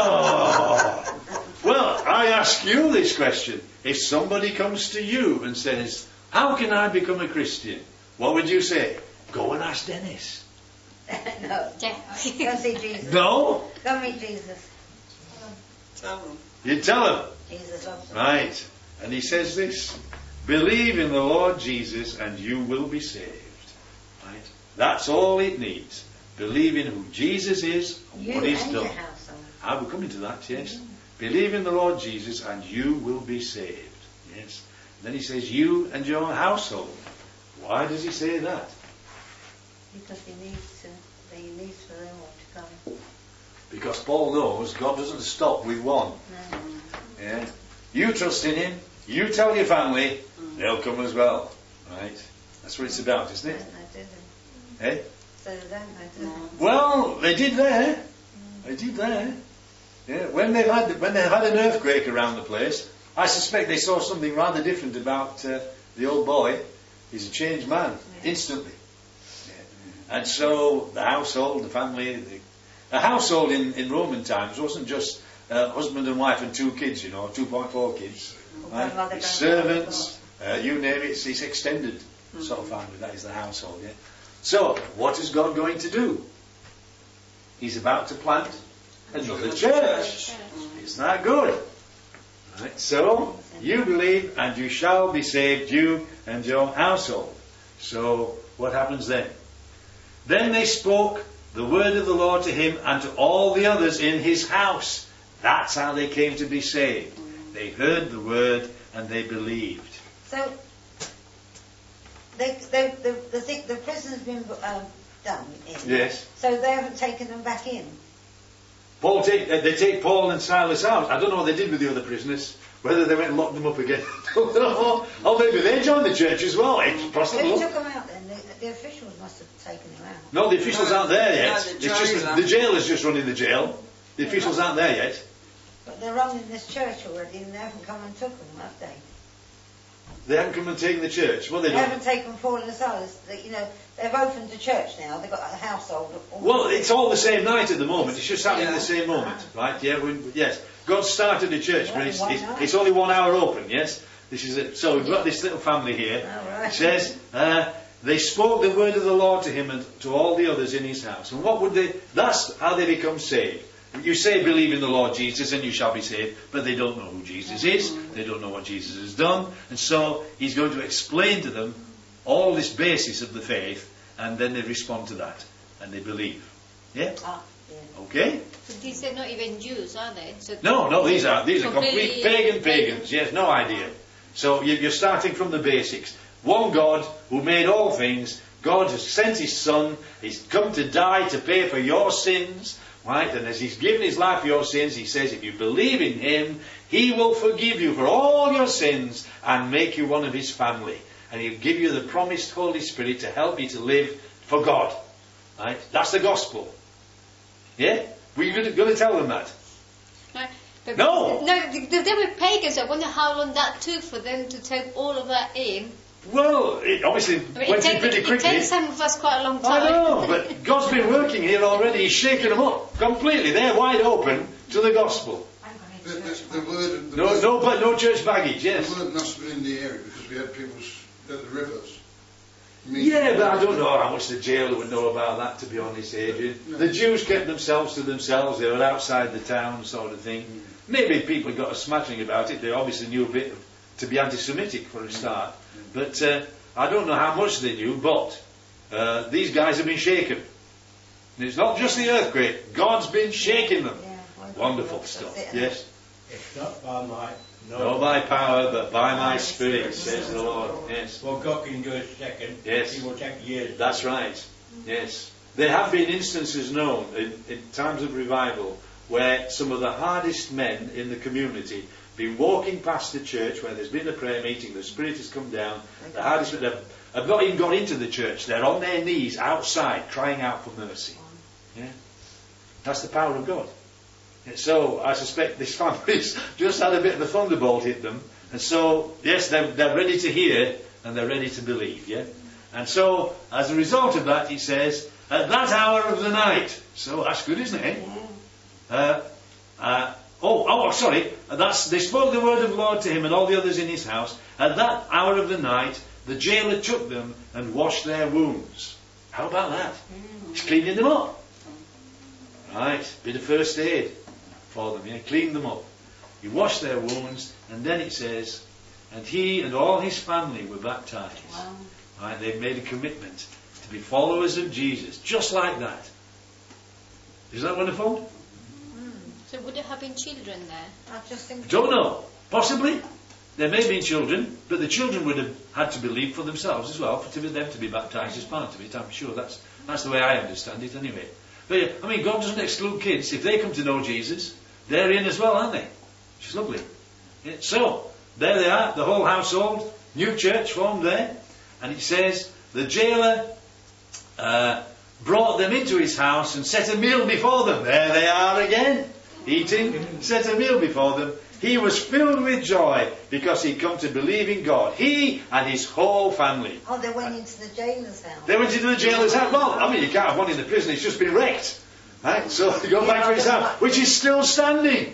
Oh! Well, I ask you this question. If somebody comes to you and says, "How can I become a Christian?" What would you say? Go and ask Dennis. No. Go see Jesus. No? Go meet Jesus. Tell them. You tell him. Jesus loves them. Right. And he says this. Believe in the Lord Jesus and you will be saved. Right? That's all it needs. Believe in who Jesus is and You what he's and done. your household. I will come into that, yes. Believe in the Lord Jesus and you will be saved. Yes. Then he says, you and your household. Why does he say that? Because he needs to, he needs for them all to come. Because Paul knows God doesn't stop with one. No. Yeah. You trust in him, you tell your family, they'll come as well. Right? That's what it's about, isn't it? Don't they, do they? Eh? So they don't they, do No. they? Well, they did there. They did there. Yeah. When they had when they had an earthquake around the place, I suspect they saw something rather different about uh, the old boy. He's a changed man Yeah. instantly. Yeah. And so the household, the family, the, a household in, in Roman times wasn't just uh, husband and wife and two kids, you know, two point four kids. Right? Grandmother, It's grandfather, servants, uh, you name it, it's, it's extended sort of family. That is the household. Yeah. So, what is God going to do? He's about to plant another church. Isn't that good? Right, so, you believe and you shall be saved, you and your household. So, what happens then? Then they spoke the word of the Lord to him and to all the others in his house. That's how they came to be saved. They heard the word and they believed. So, they, they, the, the, thing, the prison's been um, done in. Yes. So they haven't taken them back in. Paul take, uh, they take Paul and Silas out. I don't know what they did with the other prisoners. Whether they went and locked them up again. I don't know. Or maybe they joined the church as well. It's Who possible. took them out then? The, the officials must have taken them out. No, the officials No, aren't there yet. no, the it's just the, jailer. the jailer's just running the jail. The officials aren't there yet. But they're running this church already and they haven't come and took them, have they? They haven't come and taken the church. Well, they They don't. haven't taken Paul and Silas. They, you know, they've opened the church now. They've got a household. all- Well, it's all the same night at the moment. It's just happening at the Yeah. same moment, right? Yeah, we, yes. God started the church, but Well, it's, why it's, not? it's only one hour open. Yes, this is it. So we've got this little family here. All right. It says uh, they spoke the word of the Lord to him and to all the others in his house. And what would they? That's how they become saved. You say believe in the Lord Jesus and you shall be saved, but they don't know who Jesus is. They don't know what Jesus has done. And so he's going to explain to them all this basis of the faith, and then they respond to that and they believe. Yeah? Ah, yeah. Okay? So these are not even Jews, are they? So No, no, these are these are complete completely pagan pagans. Yes, no idea. So you- you're starting from the basics. One God who made all things. God has sent His Son. He's come to die to pay for your sins. Right? And as He's given His life for your sins, He says if you believe in Him, He will forgive you for all your sins and make you one of His family. And He'll give you the promised Holy Spirit to help you to live for God. Right? That's the gospel. Yeah? We're going to tell them that. Right. But No. No, they, they were pagans. I wonder how long that took for them to take all of that in. Well, it obviously I mean, went it, in take, pretty it, it quickly. takes some of us quite a long time. I know, but God's been working here already. He's shaken them up completely. They're wide open to the gospel. The, the, the word, the No, word, no, but no church baggage. Yes. the word must have been in the area because we had people s- at the rivers. Yeah, but I don't know how much the jailer would know about that, to be honest, Adrian. No. The Jews kept themselves to themselves. They were outside the town, sort of thing. Maybe people got a smattering about it. They obviously knew a bit of, to be anti-Semitic for a start. But uh, I don't know how much they knew. But uh, these guys have been shaken. And it's not just the earthquake. God's been shaking them. Yeah, Wonderful stuff. That's it. Yes. It's not by might, Not no. by power, but by my Spirit, says the Lord. Yes. What God can do in a second, Yes. He will take years. That's right. Yes. There have been instances known in, in times of revival where some of the hardest men in the community been walking past the church where there's been a prayer meeting, the Spirit has come down, the hardest men have, have not even gone into the church. They're on their knees outside crying out for mercy. Yeah. That's the power of God. And so I suspect this family's just had a bit of a thunderbolt hit them. And so, yes, they're, they're ready to hear and they're ready to believe. Yeah. And so, as a result of that, he says, at that hour of the night. So that's good, isn't it? Uh, uh, oh, oh, sorry. That's, they spoke the word of the Lord to him and all the others in his house. At that hour of the night, the jailer took them and washed their wounds. How about that? He's cleaning them up. Right, bit of first aid for them. Yeah, cleaned them up. He washed their wounds, and then it says, and he and all his family were baptized. Wow. Right, they made a commitment to be followers of Jesus, just like that. Is that wonderful? So would there have been children there? I just think. Don't know. Possibly. There may be children, but the children would have had to believe for themselves as well, for them to be baptized as part of it. I'm sure that's that's the way I understand it anyway. But yeah, I mean, God doesn't exclude kids. If they come to know Jesus, they're in as well, aren't they? Which is lovely. Yeah, so, there they are, the whole household, new church formed there. And it says, the jailer uh, brought them into his house and set a meal before them. There they are again, eating, set a meal before them. He was filled with joy because he'd come to believe in God. He and his whole family. Oh, they went into the jailer's house. They went into the jailer's house. Well, I mean, you can't have one in the prison. It's just been wrecked. Right? So they go back to his house, which is still standing.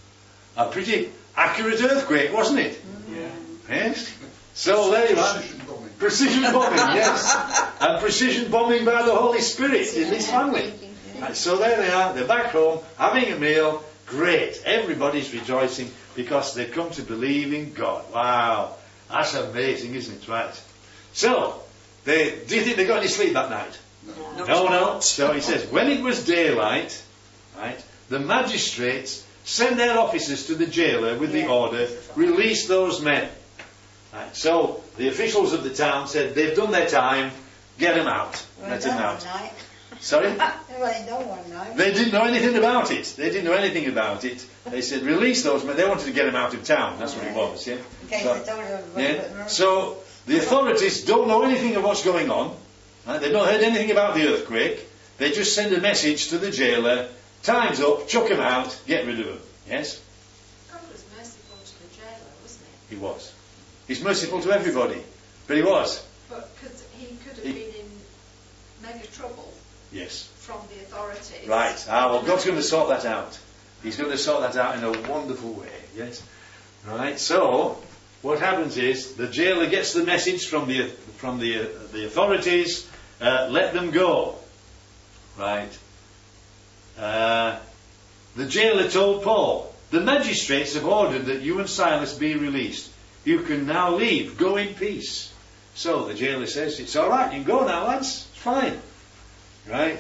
A pretty accurate earthquake, wasn't it? Yeah. Yes. So there you are. Precision bombing. Precision bombing, yes. And precision bombing by the Holy Spirit in this family. Right, so there they are. They're back home, having a meal. Great. Everybody's rejoicing because they've come to believe in God. Wow. That's amazing, isn't it? Right. So, they, do you think they got any sleep that night? No. No, no. So he says, when it was daylight, right, the magistrates sent their officers to the jailer with the Yeah. order, release those men. Right, so the officials of the town said, they've done their time, get them out. Well, Let them done out. one night. Sorry? Well, they done one night. They didn't know anything about it. They didn't know anything about it. They said, release those men. They wanted to get them out of town. That's what it was, yeah? In case So- they told you yeah. So the authorities don't know anything of what's going on. Right? They've not heard anything about the earthquake. They just send a message to the jailer. Time's up. Chuck him out. Get rid of him. Yes? God was merciful to the jailer, wasn't He was. He's merciful to everybody. But he was. he? But because he could have He- been in mega trouble Yes. from the authorities. Right. Ah, well, God's going to sort that out. He's going to sort that out in a wonderful way. Yes. Right. So, what happens is the jailer gets the message from the from the uh, the authorities. Uh, let them go. Right. Uh, the jailer told Paul, "The magistrates have ordered that you and Silas be released. You can now leave. Go in peace." So the jailer says, "It's all right. You can go now, lads. It's fine." Right?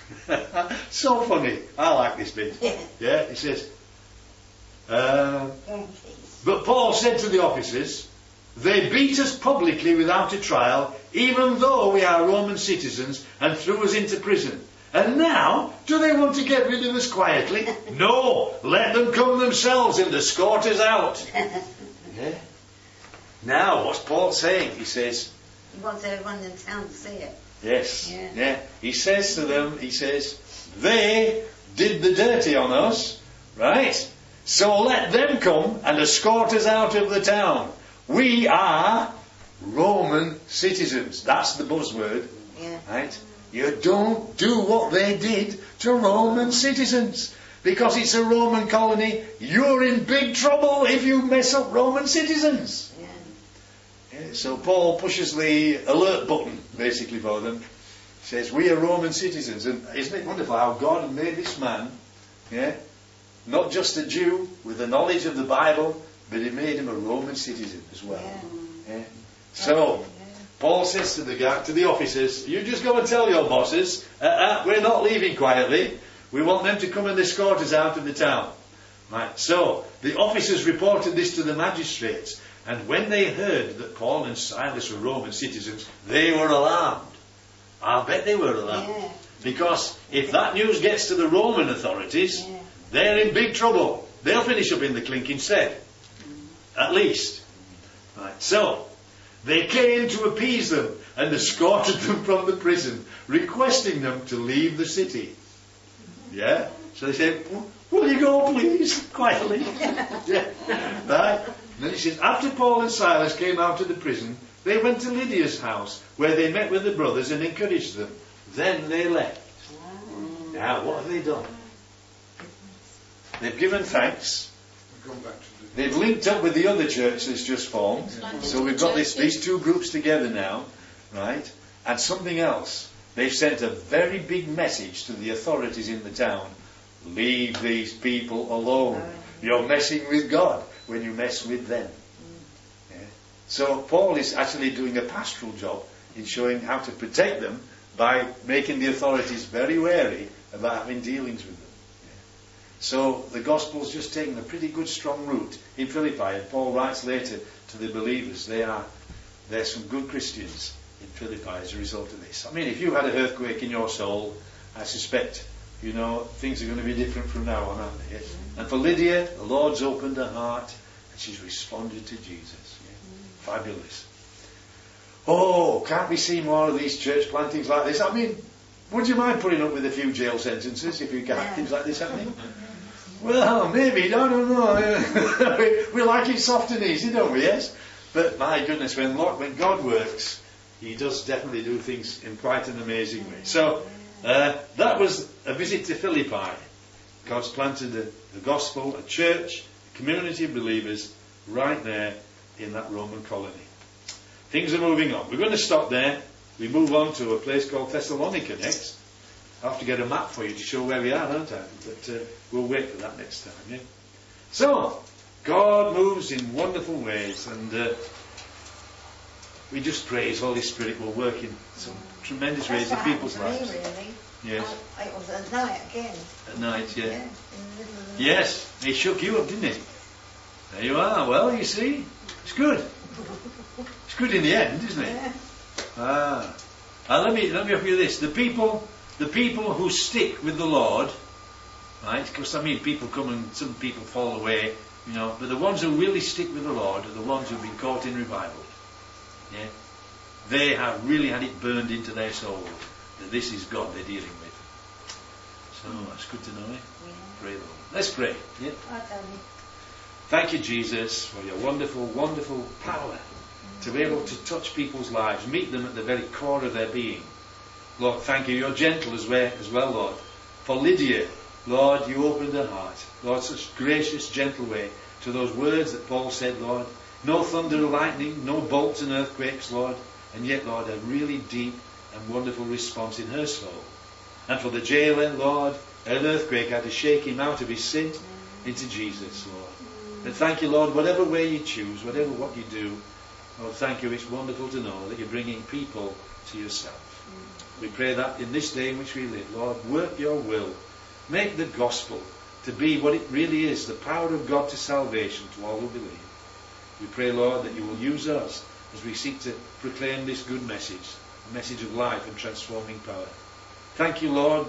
So funny. I like this bit. Yeah, he says, uh, but Paul said to the officers, "They beat us publicly without a trial, even though we are Roman citizens, and threw us into prison. And now, do they want to get rid of us quietly? No, let them come themselves and escort us out." Yeah. Now, what's Paul saying? He says, He wants everyone in town to see it. yes, Yeah. yeah. He says to them, he says, they did the dirty on us, right? So let them come and escort us out of the town. We are Roman citizens. That's the buzzword, Yeah. right? You don't do what they did to Roman citizens. Because it's a Roman colony, you're in big trouble if you mess up Roman citizens. Yeah. Yeah, so Paul pushes the alert button, basically, for them. He says, we are Roman citizens. And isn't it wonderful how God had made this man, yeah, not just a Jew with the knowledge of the Bible, but he made him a Roman citizen as well. Yeah. Yeah. So, Paul says to the guy, to the officers, "You just go and tell your bosses, uh, uh, we're not leaving quietly. We want them to come and escort us out of the town." Right. So, the officers reported this to the magistrates. And when they heard that Paul and Silas were Roman citizens, they were alarmed. I bet they were alarmed. Yeah. Because if that news gets to the Roman authorities, Yeah. they're in big trouble. They'll finish up in the clink instead. At least. Right. So, they came to appease them and escorted them from the prison, requesting them to leave the city. Yeah? So they said, "Will you go, please?" Quietly. Yeah. Right? And then he says, after Paul and Silas came out of the prison, they went to Lydia's house, where they met with the brothers and encouraged them. Then they left. Now, what have they done? They've given thanks. We've gone back to the... They've linked up with the other church that's just formed. So we've got this, these two groups together now, right? And something else. They've sent a very big message to the authorities in the town. Leave these people alone. You're messing with God when you mess with them. Yeah. So Paul is actually doing a pastoral job in showing how to protect them by making the authorities very wary about having dealings with them. So the gospel's just taken a pretty good strong root in Philippi, and Paul writes later to the believers, they are there's some good Christians in Philippi as a result of this. I mean, if you had an earthquake in your soul, I suspect, you know, things are going to be different from now on, aren't they? And for Lydia, the Lord's opened her heart and she's responded to Jesus. Yeah. Fabulous. Oh, can't we see more of these church plantings like this? I mean, would you mind putting up with a few jail sentences if you got things like this happening? Well, maybe, I don't know. we, we like it soft and easy, don't we? Yes? But my goodness, when, when God works, He does definitely do things in quite an amazing way. So, uh, that was a visit to Philippi. God's planted a, the gospel, a church, a community of believers right there in that Roman colony. Things are moving on. We're going to stop there. We move on to a place called Thessalonica next. I'll have to get a map for you to show where we are, don't I? But uh, we'll wait for that next time, yeah? So, God moves in wonderful ways, and uh, we just pray His Holy Spirit will work in some tremendous ways in people's lives. Me, really. Yes. I, it was at night again. At night, yeah. Yeah, in the middle of the Yes, He shook you up, didn't He? There you are. Well, you see, it's good. It's good in the end, isn't it? Yeah. Ah. Now let me let me offer you this: the people, the people who stick with the Lord, right? Because I mean, people come and some people fall away, you know. But the ones who really stick with the Lord are the ones who've been caught in revival. Yeah, they have really had it burned into their soul that this is God they're dealing with. So that's good to know. Eh? Yeah. Pray, Lord. Let's pray. Yeah. I don't know. Thank you, Jesus, for your wonderful, wonderful power to be able to touch people's lives, meet them at the very core of their being. Lord, thank you. You're gentle as well, as well, Lord. For Lydia, Lord, you opened her heart. Lord, such gracious, gentle way to those words that Paul said, Lord. No thunder or lightning, no bolts and earthquakes, Lord. And yet, Lord, a really deep and wonderful response in her soul. And for the jailer, Lord, An earthquake had to shake him out of his sin into Jesus, Lord. And thank you, Lord, whatever way you choose, whatever what you do, Lord, thank you. It's wonderful to know that you're bringing people to yourself. We pray that in this day in which we live, Lord, work your will. Make the gospel to be what it really is, the power of God to salvation to all who believe. We pray, Lord, that you will use us as we seek to proclaim this good message, a message of life and transforming power. Thank you, Lord,